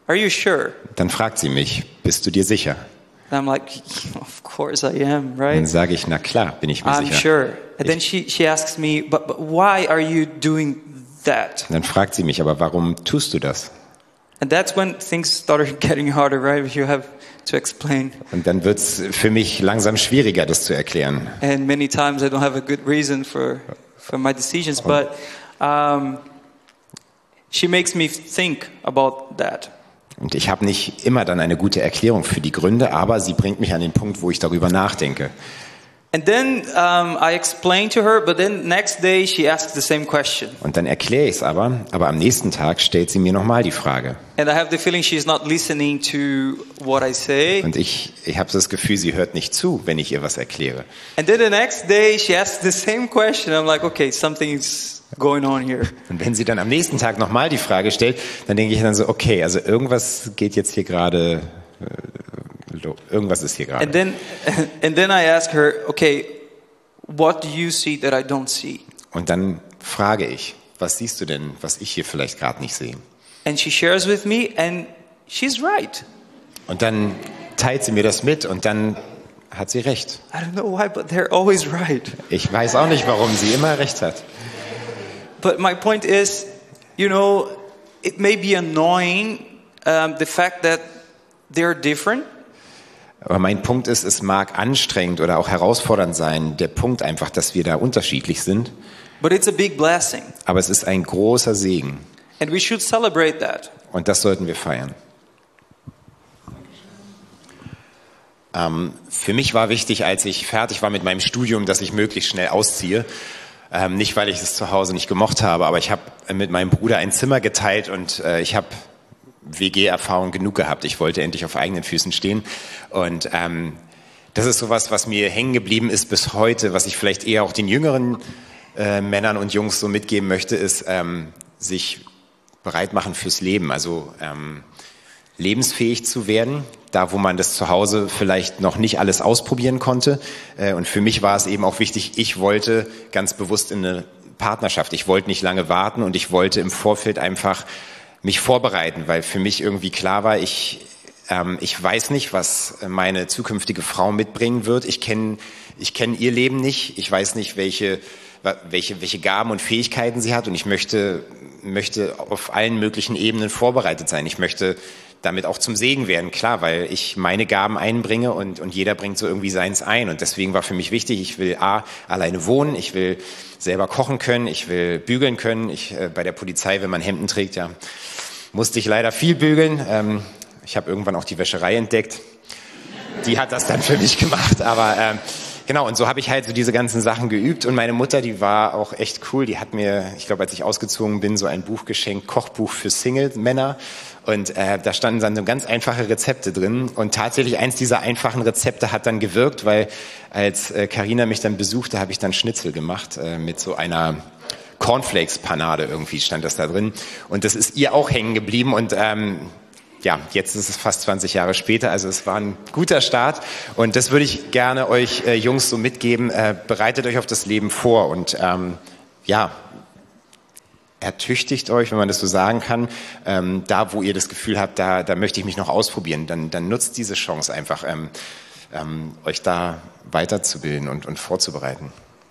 are you sure? Dann fragt sie mich, bist du dir sicher? And I'm like, of course I am, right? Dann sage ich, na klar, bin ich mir I'm sicher. sure. And then she, she asks me, but, but why are you doing that? Und dann fragt sie mich, aber warum tust du das? And that's when things started getting harder, right? You have to explain. Und dann wird es für mich langsam schwieriger, das zu erklären. And many times I don't have a good reason for, for my decisions, but um, she makes me think about that. Und ich habe nicht immer dann eine gute Erklärung für die Gründe, aber sie bringt mich an den Punkt, wo ich darüber nachdenke. And then um, I explain to her, but then next day she asks the same question. Und dann erkläre ich es aber, aber am nächsten Tag stellt sie mir nochmal die Frage. And I have the feeling she's not listening to what I say. Und ich, ich habe das Gefühl, sie hört nicht zu, wenn ich ihr was erkläre. And then the next day she asks the same question. I'm like, okay, something's going on here. Und wenn sie dann am nächsten Tag nochmal die Frage stellt, dann denke ich dann so, okay, also irgendwas geht jetzt hier gerade, äh, irgendwas ist hier gerade. And then, and then I ask her, okay, what do you see that I don't see? Und dann frage ich, was siehst du denn, was ich hier vielleicht gerade nicht sehe? And she shares with me, and she's right. Und dann teilt sie mir das mit und dann hat sie recht. I don't know why, but they're always right. Ich weiß auch nicht, warum sie immer recht hat. But my point is, you know, it may be annoying, um, the fact that they're different. Aber mein Punkt ist, es mag anstrengend oder auch herausfordernd sein, der Punkt einfach, dass wir da unterschiedlich sind. But it's a big blessing. Aber es ist ein großer Segen. And we should celebrate that. Und das sollten wir feiern. Ähm, für mich war wichtig, als ich fertig war mit meinem Studium, dass ich möglichst schnell ausziehe. Ähm, nicht, weil ich es zu Hause nicht gemocht habe, aber ich habe mit meinem Bruder ein Zimmer geteilt und äh, ich habe W G-Erfahrung genug gehabt. Ich wollte endlich auf eigenen Füßen stehen. Und ähm, das ist sowas, was mir hängen geblieben ist bis heute, was ich vielleicht eher auch den jüngeren äh, Männern und Jungs so mitgeben möchte, ist ähm, sich bereit machen fürs Leben. Also ähm, lebensfähig zu werden, da wo man das zu Hause vielleicht noch nicht alles ausprobieren konnte. Und für mich war es eben auch wichtig, ich wollte ganz bewusst in eine Partnerschaft. Ich wollte nicht lange warten und ich wollte im Vorfeld einfach mich vorbereiten, weil für mich irgendwie klar war, ich, ähm, ich weiß nicht, was meine zukünftige Frau mitbringen wird. Ich kenne ich kenn ihr Leben nicht. Ich weiß nicht, welche welche, welche Gaben und Fähigkeiten sie hat und ich möchte, möchte auf allen möglichen Ebenen vorbereitet sein. Ich möchte damit auch zum Segen werden, klar, weil ich meine Gaben einbringe und, und jeder bringt so irgendwie seins ein. Und deswegen war für mich wichtig, ich will A, alleine wohnen, ich will selber kochen können, ich will bügeln können. Ich, äh, bei der Polizei, wenn man Hemden trägt, ja, musste ich leider viel bügeln. Ähm, ich habe irgendwann auch die Wäscherei entdeckt. Die hat das dann für mich gemacht, aber ähm, genau, und so habe ich halt so diese ganzen Sachen geübt und meine Mutter, die war auch echt cool, die hat mir, ich glaube, als ich ausgezogen bin, so ein Buch geschenkt, Kochbuch für Single-Männer und äh, da standen dann so ganz einfache Rezepte drin und tatsächlich eins dieser einfachen Rezepte hat dann gewirkt, weil als äh, Carina mich dann besuchte, habe ich dann Schnitzel gemacht äh, mit so einer Cornflakes-Panade irgendwie stand das da drin und das ist ihr auch hängen geblieben und ähm, ja, jetzt ist es fast zwanzig Jahre später, also es war ein guter Start und das würde ich gerne euch äh, Jungs so mitgeben, äh, bereitet euch auf das Leben vor und ähm, ja, ertüchtigt euch, wenn man das so sagen kann, ähm, da wo ihr das Gefühl habt, da, da möchte ich mich noch ausprobieren, dann, dann nutzt diese Chance einfach, ähm, ähm, euch da weiterzubilden und, und vorzubereiten.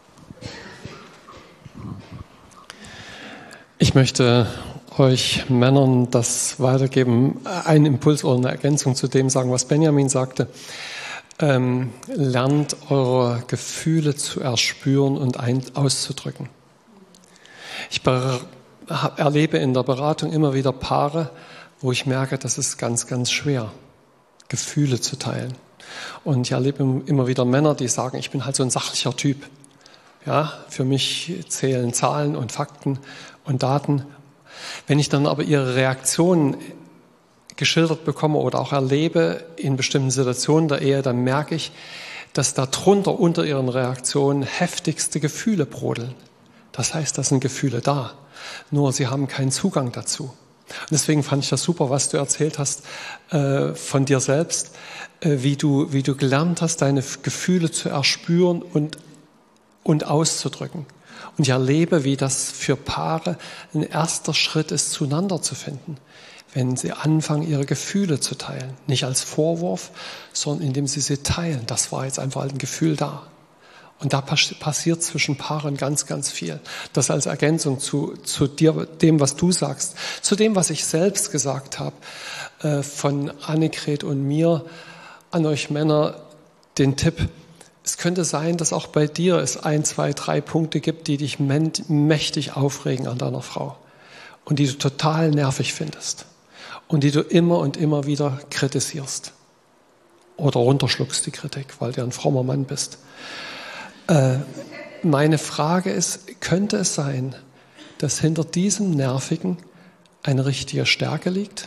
Ich möchte euch Männern das weitergeben, einen Impuls oder eine Ergänzung zu dem sagen, was Benjamin sagte. Ähm, lernt eure Gefühle zu erspüren und ein, auszudrücken. Ich ber- erlebe in der Beratung immer wieder Paare, wo ich merke, das ist ganz, ganz schwer, Gefühle zu teilen. Und ich erlebe immer wieder Männer, die sagen, ich bin halt so ein sachlicher Typ. Ja, für mich zählen Zahlen und Fakten und Daten. Wenn ich dann aber ihre Reaktionen geschildert bekomme oder auch erlebe in bestimmten Situationen der Ehe, dann merke ich, dass darunter unter ihren Reaktionen heftigste Gefühle brodeln. Das heißt, da sind Gefühle da, nur sie haben keinen Zugang dazu. Und deswegen fand ich das super, was du erzählt hast äh, von dir selbst, äh, wie du, wie du gelernt hast, deine Gefühle zu erspüren und, und auszudrücken. Und ich erlebe, wie das für Paare ein erster Schritt ist, zueinander zu finden. wenn sie anfangen, ihre Gefühle zu teilen. Nicht als Vorwurf, sondern indem sie sie teilen. Das war jetzt einfach ein Gefühl da. Und da passiert zwischen Paaren ganz, ganz viel. Das als Ergänzung zu, zu dir, dem, was du sagst, zu dem, was ich selbst gesagt habe, äh, von Annegret und mir an euch Männer den Tipp. Es könnte sein, dass auch bei dir es ein, zwei, drei Punkte gibt, die dich mächtig aufregen an deiner Frau und die du total nervig findest und die du immer und immer wieder kritisierst oder runterschluckst, die Kritik, weil du ein frommer Mann bist. Äh, meine Frage ist, könnte es sein, dass hinter diesem Nervigen eine richtige Stärke liegt?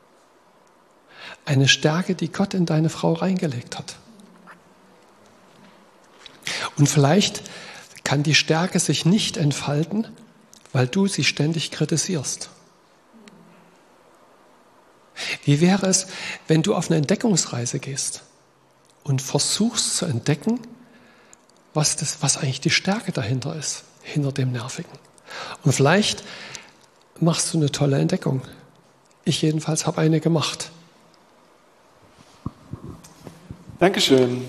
Eine Stärke, die Gott in deine Frau reingelegt hat. Und vielleicht kann die Stärke sich nicht entfalten, weil du sie ständig kritisierst. Wie wäre es, wenn du auf eine Entdeckungsreise gehst und versuchst zu entdecken, was, das, was eigentlich die Stärke dahinter ist, hinter dem Nervigen. Und vielleicht machst du eine tolle Entdeckung. Ich jedenfalls habe eine gemacht. Dankeschön.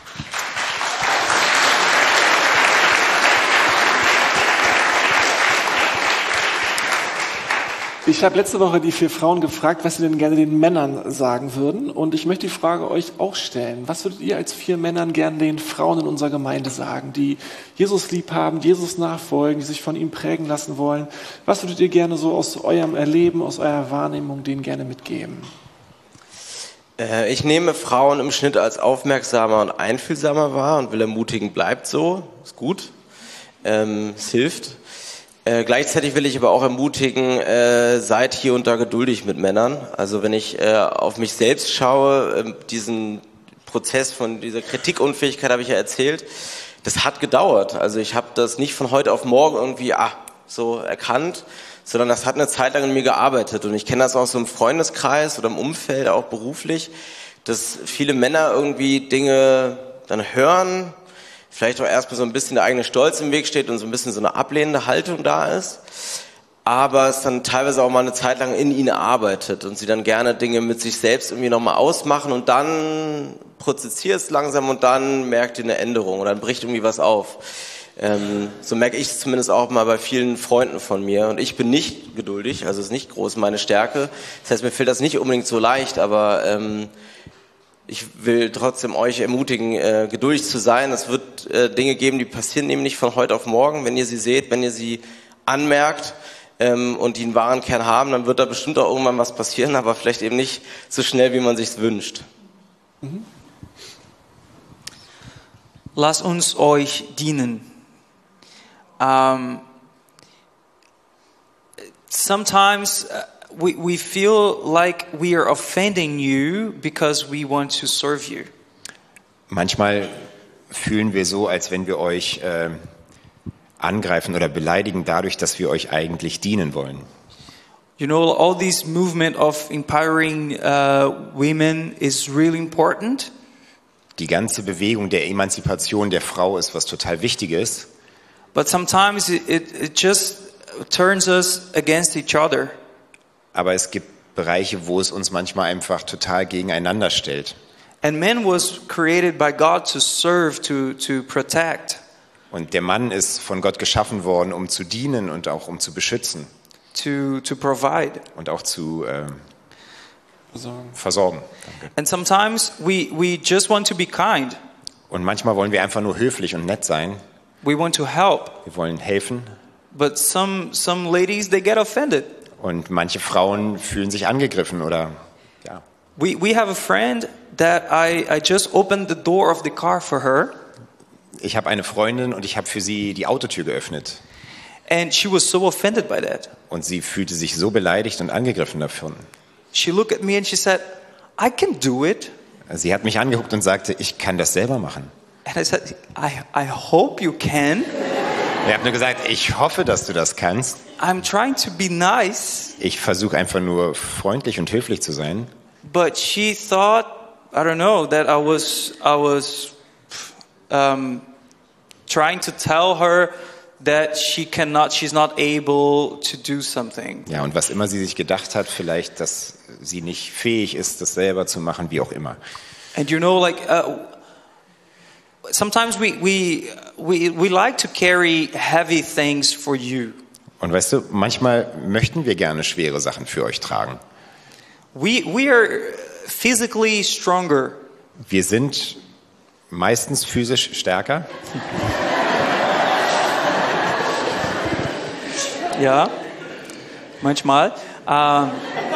Ich habe letzte Woche die vier Frauen gefragt, was sie denn gerne den Männern sagen würden. Und ich möchte die Frage euch auch stellen. Was würdet ihr als vier Männern gerne den Frauen in unserer Gemeinde sagen, die Jesus lieb haben, Jesus nachfolgen, die sich von ihm prägen lassen wollen? Was würdet ihr gerne so aus eurem Erleben, aus eurer Wahrnehmung denen gerne mitgeben? Äh, ich nehme Frauen im Schnitt als aufmerksamer und einfühlsamer wahr und will ermutigen, bleibt so, ist gut, ähm, es hilft. Äh, gleichzeitig will ich aber auch ermutigen, äh, seid hier und da geduldig mit Männern. Also wenn ich äh, auf mich selbst schaue, äh, diesen Prozess von dieser Kritikunfähigkeit habe ich ja erzählt, das hat gedauert. Also ich habe das nicht von heute auf morgen irgendwie ah, so erkannt, sondern das hat eine Zeit lang in mir gearbeitet. Und ich kenne das auch so im Freundeskreis oder im Umfeld, auch beruflich, dass viele Männer irgendwie Dinge dann hören, vielleicht auch erstmal so ein bisschen der eigene Stolz im Weg steht und so ein bisschen so eine ablehnende Haltung da ist, aber es dann teilweise auch mal eine Zeit lang in ihnen arbeitet und sie dann gerne Dinge mit sich selbst irgendwie nochmal ausmachen und dann prozessiert es langsam und dann merkt ihr eine Änderung und dann bricht irgendwie was auf. Ähm, so merke ich es zumindest auch mal bei vielen Freunden von mir und ich bin nicht geduldig, also ist nicht groß meine Stärke, das heißt, mir fällt das nicht unbedingt so leicht, aber ähm, ich will trotzdem euch ermutigen, äh, geduldig zu sein. Es wird äh, Dinge geben, die passieren nämlich von heute auf morgen. Wenn ihr sie seht, wenn ihr sie anmerkt ähm, und die einen wahren Kern haben, dann wird da bestimmt auch irgendwann was passieren, aber vielleicht eben nicht so schnell, wie man sich's wünscht. Mhm. Lasst uns euch dienen. Um, sometimes uh, We, we feel like we are offending you because we want to serve you. Manchmal fühlen wir so, als wenn wir euch äh, angreifen oder beleidigen dadurch, dass wir euch eigentlich dienen wollen. You know, all this movement of empowering uh, women is really important. Die ganze Bewegung der Emanzipation der Frau ist was total Wichtiges. But sometimes it, it, it just turns us against each other. Aber es gibt Bereiche, wo es uns manchmal einfach total gegeneinander stellt. And man was created by God to serve, to to protect. Und der Mann ist von Gott geschaffen worden, um zu dienen und auch um zu beschützen. To to provide. Und auch zu äh, versorgen. versorgen. Danke. And sometimes we we just want to be kind. Und manchmal wollen wir einfach nur höflich und nett sein. We want to help. Wir wollen helfen. But some some ladies, they get offended. Und manche Frauen fühlen sich angegriffen oder ja. We we have a friend that I I just opened the door of the car for her. Ich habe eine Freundin und ich habe für sie die Autotür geöffnet. And she was so offended by that. Und sie fühlte sich so beleidigt und angegriffen davon. She looked at me and she said, "I can do it." Sie hat mich angeguckt und sagte, ich kann das selber machen. And I said, I I hope you can. Ich habe nur gesagt, ich hoffe, dass du das kannst. I'm trying to be nice. Ich versuche einfach nur freundlich und höflich zu sein. But she thought, I don't know, that I was I was um, trying to tell her that she cannot, she's not able to do something. Ja, und was immer sie sich gedacht hat, vielleicht, dass sie nicht fähig ist, das selber zu machen, wie auch immer. And you know, like uh, sometimes we we we we like to carry heavy things for you. Und weißt du, manchmal möchten wir gerne schwere Sachen für euch tragen. We we are physically stronger. Wir sind meistens physisch stärker. Ja, manchmal. Um,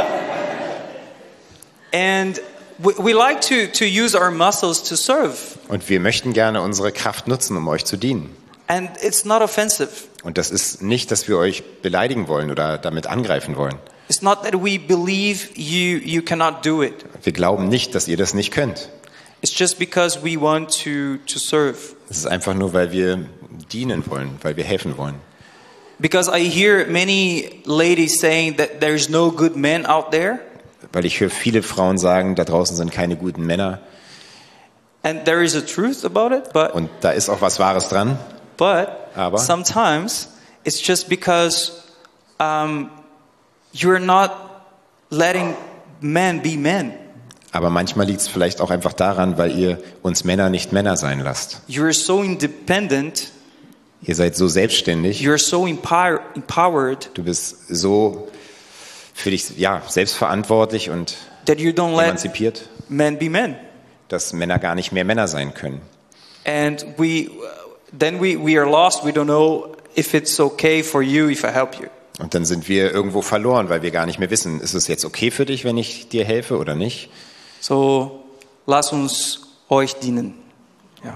and we, we like to, to use our muscles to serve. Und wir möchten gerne unsere Kraft nutzen, um euch zu dienen. And it's not offensive. Und das ist nicht, dass wir euch beleidigen wollen oder damit angreifen wollen. It's not that we believe you, you cannot do it. Wir glauben nicht, dass ihr das nicht könnt. It's just because we want to, to serve. Es ist einfach nur, weil wir dienen wollen, weil wir helfen wollen. Because I hear many ladies saying that there's no good men out there. Weil ich höre viele Frauen sagen, da draußen sind keine guten Männer. And there is a truth about it, but Und da ist auch was Wahres dran. but Aber sometimes it's just because um, you're not letting men be men. Aber manchmal liegt es vielleicht auch einfach daran, weil ihr uns Männer nicht Männer sein lasst. You're so independent. Ihr seid so selbstständig. You're so empower, empowered Du bist so für dich ja, selbstverantwortlich und that you don't let emanzipiert, men be men. dass Männer gar nicht mehr Männer sein können. And we, then we, we are lost. We don't know if it's okay for you if I help you. Und dann sind wir irgendwo verloren, weil wir gar nicht mehr wissen, ist es jetzt okay für dich, wenn ich dir helfe oder nicht? So, lass uns euch dienen. Ja.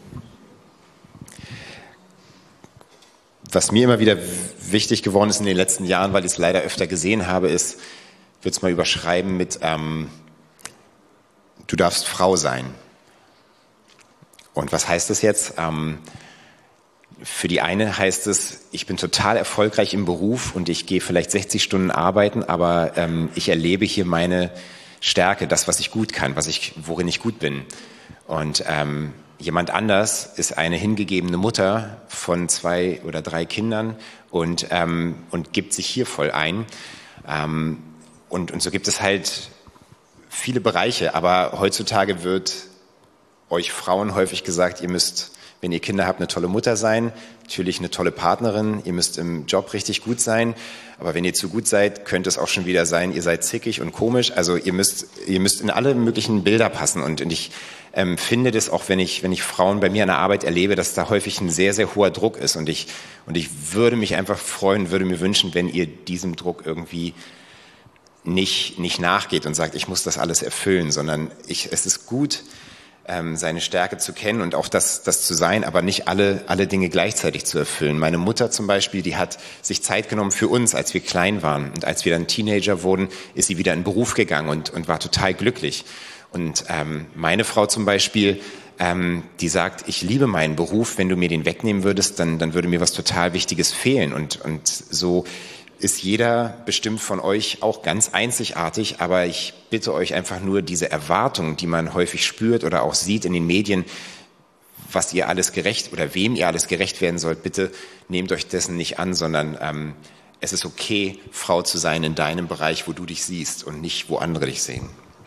Was mir immer wieder wichtig geworden ist in den letzten Jahren, weil ich es leider öfter gesehen habe, ist, ich würde es mal überschreiben mit, ähm, du darfst Frau sein. Und was heißt das jetzt? Ähm, für die eine heißt es, ich bin total erfolgreich im Beruf und ich gehe vielleicht sechzig Stunden arbeiten, aber ähm, ich erlebe hier meine Stärke, das, was ich gut kann, was ich, worin ich gut bin. Und ähm, jemand anders ist eine hingegebene Mutter von zwei oder drei Kindern und, ähm, und gibt sich hier voll ein. Ähm, und, und so gibt es halt viele Bereiche, aber heutzutage wird euch Frauen häufig gesagt, ihr müsst, wenn ihr Kinder habt, eine tolle Mutter sein, natürlich eine tolle Partnerin, ihr müsst im Job richtig gut sein, aber wenn ihr zu gut seid, könnte es auch schon wieder sein, ihr seid zickig und komisch, also ihr müsst, ihr müsst in alle möglichen Bilder passen und, und ich ähm, finde das auch, wenn ich, wenn ich Frauen bei mir an der Arbeit erlebe, dass da häufig ein sehr, sehr hoher Druck ist und ich, und ich würde mich einfach freuen, würde mir wünschen, wenn ihr diesem Druck irgendwie nicht, nicht nachgeht und sagt, ich muss das alles erfüllen, sondern ich, es ist gut, ähm, seine Stärke zu kennen und auch das, das zu sein, aber nicht alle, alle Dinge gleichzeitig zu erfüllen. Meine Mutter zum Beispiel, die hat sich Zeit genommen für uns, als wir klein waren. Und als wir dann Teenager wurden, ist sie wieder in den Beruf gegangen und, und war total glücklich. Und ähm, meine Frau zum Beispiel, ähm, die sagt, ich liebe meinen Beruf, wenn du mir den wegnehmen würdest, dann, dann würde mir was total Wichtiges fehlen. Und, und so ist jeder bestimmt von euch auch ganz einzigartig, aber ich bitte euch einfach nur, diese Erwartung, die man häufig spürt oder auch sieht in den Medien, was ihr alles gerecht oder wem ihr alles gerecht werden sollt, bitte nehmt euch dessen nicht an, sondern ähm, es ist okay, Frau zu sein in deinem Bereich, wo du dich siehst und nicht, wo andere dich sehen.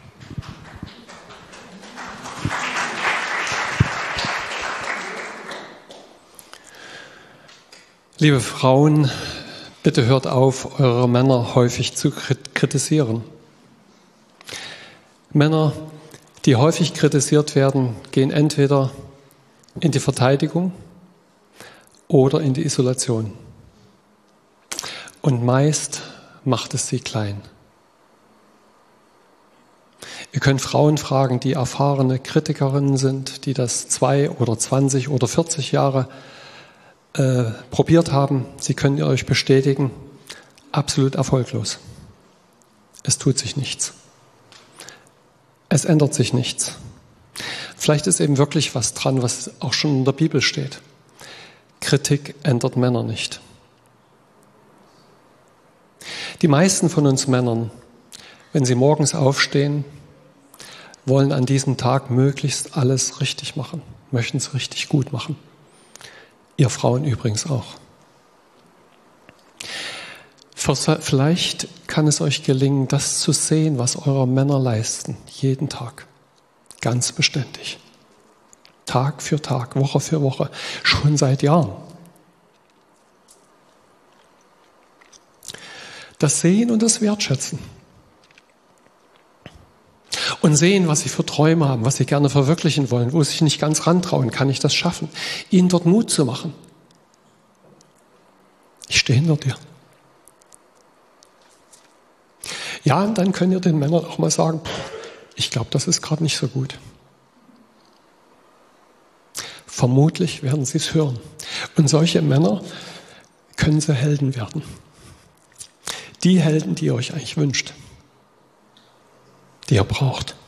Liebe Frauen, bitte hört auf, eure Männer häufig zu kritisieren. Männer, die häufig kritisiert werden, gehen entweder in die Verteidigung oder in die Isolation. Und meist macht es sie klein. Ihr könnt Frauen fragen, die erfahrene Kritikerinnen sind, die das zwei oder zwanzig oder vierzig Jahre Äh, probiert haben, sie können euch bestätigen, absolut erfolglos. Es tut sich nichts. Es ändert sich nichts. Vielleicht ist eben wirklich was dran, was auch schon in der Bibel steht. Kritik ändert Männer nicht. Die meisten von uns Männern, wenn sie morgens aufstehen, wollen an diesem Tag möglichst alles richtig machen, möchten es richtig gut machen. Ihr Frauen übrigens auch. Vielleicht kann es euch gelingen, das zu sehen, was eure Männer leisten, jeden Tag, ganz beständig. Tag für Tag, Woche für Woche, schon seit Jahren. Das Sehen und das Wertschätzen. Und sehen, was sie für Träume haben, was sie gerne verwirklichen wollen, wo sie sich nicht ganz rantrauen, kann ich das schaffen, ihnen dort Mut zu machen. Ich stehe hinter dir. Ja, und dann könnt ihr den Männern auch mal sagen, ich glaube, das ist gerade nicht so gut. Vermutlich werden sie es hören. Und solche Männer können zu Helden werden. Die Helden, die ihr euch eigentlich wünscht, die ihr braucht.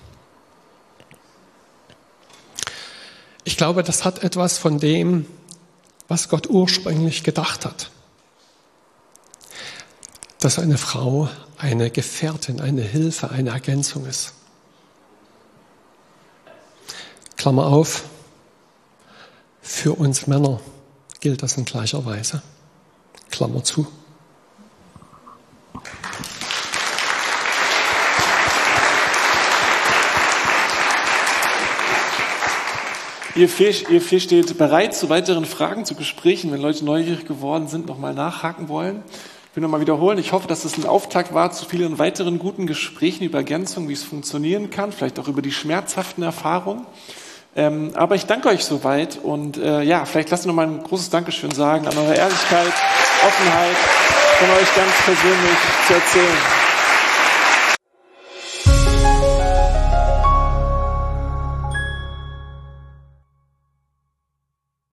Ich glaube, das hat etwas von dem, was Gott ursprünglich gedacht hat. Dass eine Frau eine Gefährtin, eine Hilfe, eine Ergänzung ist. Klammer auf, für uns Männer gilt das in gleicher Weise. Klammer zu. Ihr vier, ihr vier steht bereit zu weiteren Fragen, zu Gesprächen, wenn Leute neugierig geworden sind, nochmal nachhaken wollen. Ich will nochmal wiederholen, ich hoffe, dass es ein Auftakt war zu vielen weiteren guten Gesprächen über Ergänzung, wie es funktionieren kann, vielleicht auch über die schmerzhaften Erfahrungen. Ähm, aber ich danke euch soweit und äh, ja, vielleicht lasst ihr nochmal ein großes Dankeschön sagen an eure Ehrlichkeit, Offenheit, von euch ganz persönlich zu erzählen.